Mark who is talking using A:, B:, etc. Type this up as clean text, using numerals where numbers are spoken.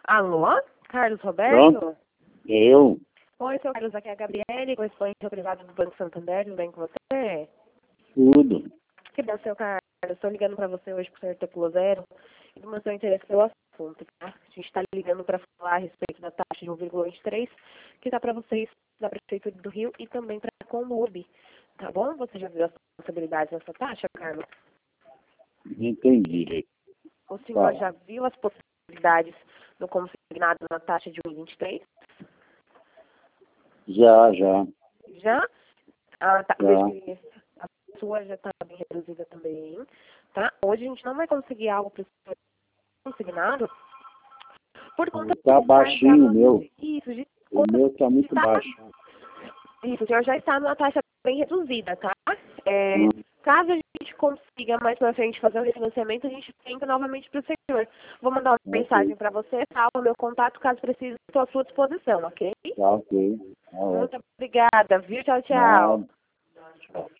A: Alô? Carlos Roberto?
B: Pronto? Eu?
A: Oi, seu Carlos, aqui é a Gabriele, correspondente ao privado do Banco Santander, tudo bem com você?
B: Tudo.
A: Que bom, seu Carlos. Estou ligando para você hoje por ser Tepulo Zero e do seu interesse pelo assunto, tá? A gente está ligando para falar a respeito da taxa de 1,23 que está para vocês da Prefeitura do Rio e também para a Comub, tá bom? Você já viu as possibilidades dessa taxa, Carlos?
B: Entendi.
A: O senhor
B: Fala.
A: já viu as possibilidades no consignado na taxa de 1,23?
B: Já.
A: Já? Ah, tá.
B: Já.
A: Vejo que a sua já está bem reduzida também, tá? Hoje a gente não vai conseguir algo para o consignado por conta
B: Tá
A: de
B: baixinho o meu.
A: Isso, de
B: O meu tá muito
A: tá-
B: baixo.
A: Isso, o senhor já está numa taxa bem reduzida, tá?
B: Hum.
A: Caso a gente consiga mais pra frente fazer o refinanciamento, a gente tenta novamente para o senhor. Vou mandar uma
B: Ok.
A: mensagem para você, tá? O meu contato, caso precise, estou à sua disposição, ok?
B: Tá ok. Tá
A: Muito
B: ótimo.
A: obrigada, viu? Tchau, tchau.
B: Nada. Tchau.